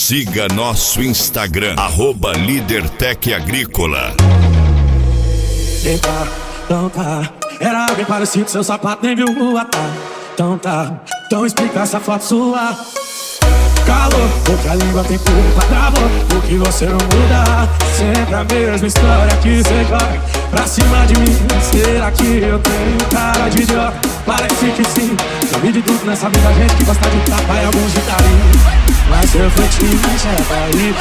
Siga nosso Instagram, @LíderTech Agrícola. Eita, então tá. Era bem parecido, seu sapato nem viu voar, tá. Então tá, então explica essa foto sua. Calor, porque a língua tem culpa, travou, porque você não muda. Sempre a mesma história que você joga pra cima de mim. Será que eu tenho cara de idiota? Parece que sim. Já vi de tudo nessa vida, gente que gosta de tapa e alguns de carinho. Mas seu fetiche é pra ir.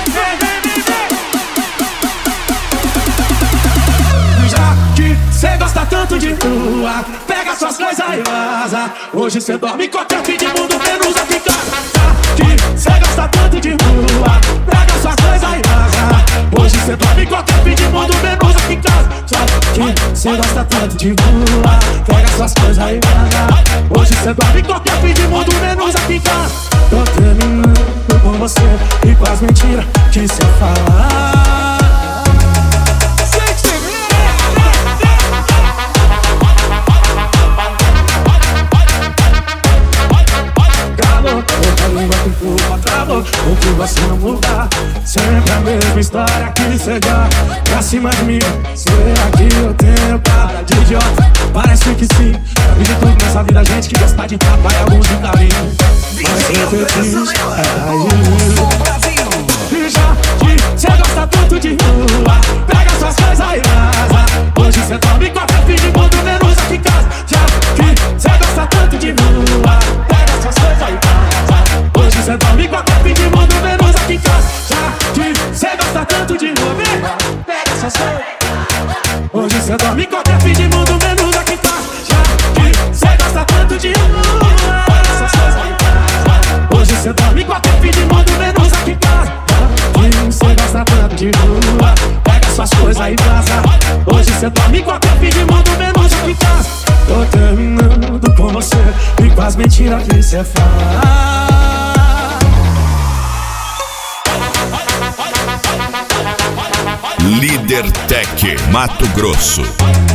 Já que cê gosta tanto de rua, pega suas coisas e vaza. Hoje cê dorme em qualquer fim de mundo, menos aqui em casa. Já que cê gosta tanto de rua, pega suas coisas e vaza. Hoje cê dorme em qualquer fim de mundo, menos aqui em casa. Já que cê gosta tanto de rua, pega suas coisas e vaza. Hoje cê dorme em qualquer fim de mundo, menos aqui em casa. Tô terminando com você e com as mentiras que cê fala. O que você não muda, sempre a mesma história que você dá pra cima de mim. Será que eu tenho cara de idiota? Parece que sim. Já vi de tudo nessa vida, gente que gosta de tapa e alguns de carinho. Mas eu feliz, e já que cê gosta tanto de rua, pega suas coisas e vaza. Hoje cê dorme com a fim de mundo, menos aqui em casa. Já que cê gosta tanto de rua, pega suas coisas e vaza. Hoje cê dorme com a fim de mundo, menos aqui em casa. Já que cê gosta tanto de rua, pega suas coisas. Hoje cê dorme com a fim de mundo, menos aqui em casa. Já que cê gosta tanto de rua, pega suas coisas e vaza. Hoje cê dorme com a fim de mundo, menos aqui em casa. Cê gosta tanto de rua, pega suas coisas e vaza. Hoje cê dorme com a fim de mundo, menos aqui em casa. Tô terminando com você e com as mentiras que cê fala. LíderTech Mato Grosso.